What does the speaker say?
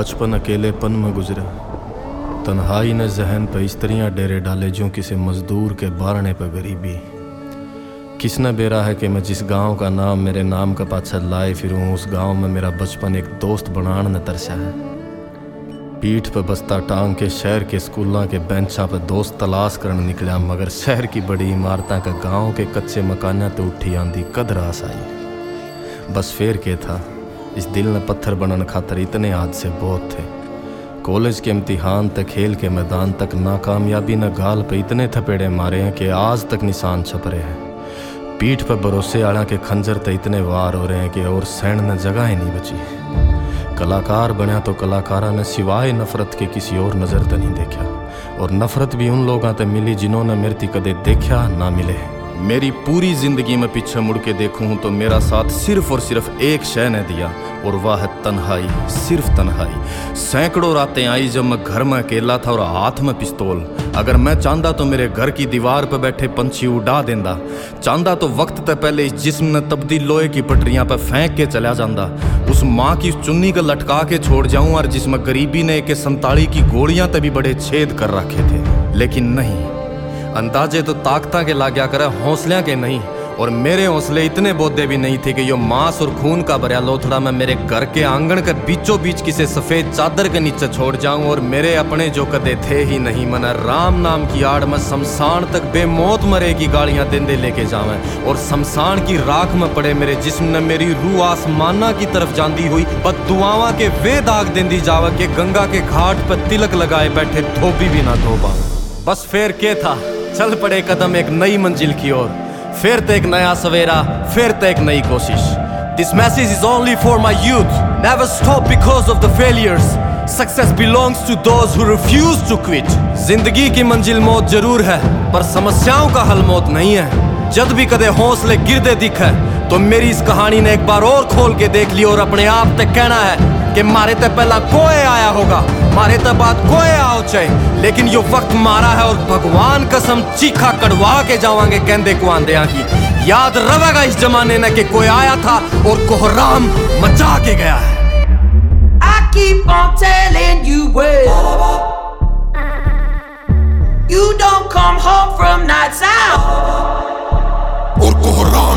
बचपन अकेलेपन में गुजरा, तन्हाई ने जहन पे इस्त्रियाँ डेरे डाले जो किसी मजदूर के बारने पे गरीबी। किसने बेरा है कि मैं जिस गांव का नाम मेरे नाम का पाछा लाए फिरूं, उस गांव में मेरा बचपन एक दोस्त बनान ने तरसा है। पीठ पे बस्ता टांग के शहर के स्कूलों के बेंचा पे दोस्त तलाश करने निकला, मगर शहर की बड़ी इमारतां का गांव के कच्चे मकाना तो उठी आंदी कद रास आई। बस फेर के था, इस दिल ने पत्थर बनने खातर इतने हादसे बहुत थे। कॉलेज के इम्तिहान तक, खेल के मैदान तक, नाकामयाबी न गाल पे इतने थपेड़े मारे हैं कि आज तक निशान छप रहे हैं। पीठ पर भरोसे आड़ा के खंजर तो इतने वार हो रहे हैं कि और सहन न जगह ही नहीं बची। कलाकार बनया तो कलाकारा ने सिवाय नफरत के किसी और नज़र तो नहीं देखा, और नफरत भी उन लोगों से मिली जिन्होंने मेरे ती कदे देखा ना मिले। मेरी पूरी जिंदगी में पीछे मुड़ के देखूं तो मेरा साथ सिर्फ और सिर्फ एक शय ने दिया, और वह है तन्हाई, सिर्फ तन्हाई। सैकड़ों रातें आई जब मैं घर में अकेला था और हाथ में पिस्तौल। अगर मैं चाहता तो मेरे घर की दीवार पर बैठे पंछी उड़ा देंदा, चाहता तो वक्त तक पहले इस जिस्म ने तब्दील लोहे की पटरियां पर फेंक के चला जाता। उस माँ की चुन्नी को लटका के छोड़ जाऊं, और जिसमें गरीबी ने एक संताड़ी की गोलियां तभी बड़े छेद कर रखे थे। लेकिन नहीं, अंदाजे तो ताकता के लाग्या करे, हौसलियां के नहीं। और मेरे हौसले इतने बोधे भी नहीं थे कि यो मांस और खून का भरा लोथड़ा मैं मेरे घर के आंगन के बीचों बीच किसी सफेद चादर के नीचे छोड़ जाऊं, और मेरे अपने जो कदे थे ही नहीं मना राम नाम की आड़ में शमशान तक बेमौत मरे की गालियां देंदे लेके जावें, और शमशान की राख में पड़े मेरे जिस्म ने मेरी रूह आसमाना की तरफ जांदी हुई बददुआवां के वे दाग देंदी जावे कि गंगा के घाट पर तिलक लगाए बैठे धोबी भी ना धो पावे। बस फेर के था, चल पड़े कदम एक नई मंजिल की ओर, फिर तो एक नया सवेरा, फिर तो एक नई कोशिश। This message is only for my youth. Never stop because of the failures. Success belongs to those who refuse to quit. जिंदगी की मंजिल मौत जरूर है, पर समस्याओं का हल मौत नहीं है। जब भी कदे हौसले गिरदे दिखे तो मेरी इस कहानी ने एक बार और खोल के देख ली, और अपने आप तक कहना है कि मारे ते पहला कोई आया होगा, मारे ते बाद कोई आओ चाहे, लेकिन यो वक्त मारा है और भगवान कसम चीखा कड़वा के जावांगे कहंदे को आंदे की। याद रवेगा इस जमाने ने कि कोई आया था और कोहराम मचा के गया है। I keep on telling you well, you don't come home from nights out, और कोहराम